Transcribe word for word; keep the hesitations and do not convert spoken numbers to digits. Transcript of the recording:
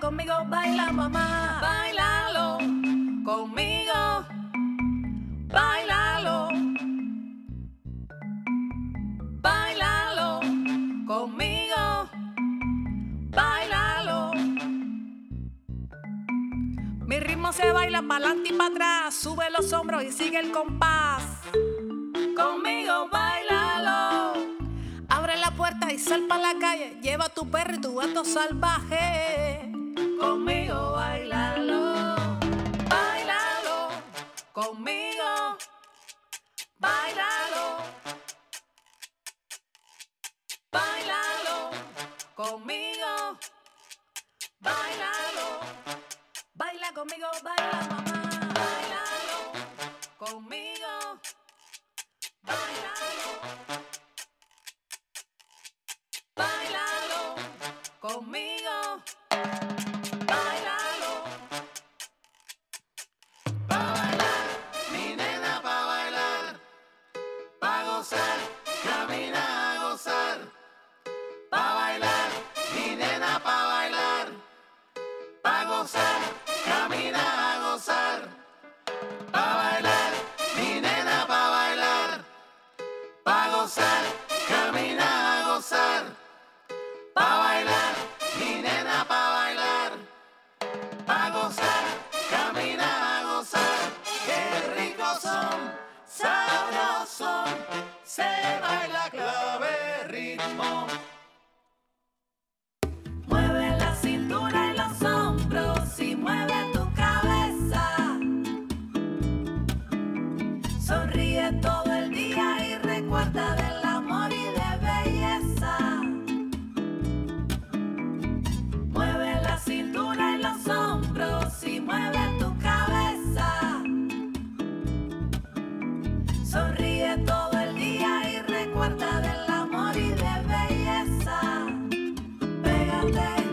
conmigo, baila mamá. Bailalo conmigo, bailalo. Bailalo conmigo, bailalo. Mi ritmo se baila pa'lante y para atrás. Sube los hombros y sigue el compás. Conmigo, bailalo. Abre la puerta y sal pa' la calle. Lleva a tu perro y tu gato salvaje. Conmigo, bailalo. Bailalo conmigo, bailalo. Bailalo conmigo, bailalo. Baila conmigo, baila mamá. Bailalo conmigo, bailalo. Bailalo conmigo, bailalo. Pa' bailar, mi nena, pa' bailar, pa' gozar, camina a gozar. Pa' bailar, mi nena, pa' bailar, pa' gozar, camina a gozar. Pa' bailar, mi nena, pa' bailar, pa' gozar, camina a gozar. Pa' bailar, mi nena, pa' bailar, pa' gozar, camina a gozar. Qué ricos son, sabrosos, se baila clave ritmo. Mueve la cintura y los hombros y mueve tu cabeza. Sonríe todo el día y recuerda del amor y de belleza. Mueve la cintura y los hombros y mueve tu cabeza. Sonríe todo el día y recuerda del amor y de belleza. Pégate.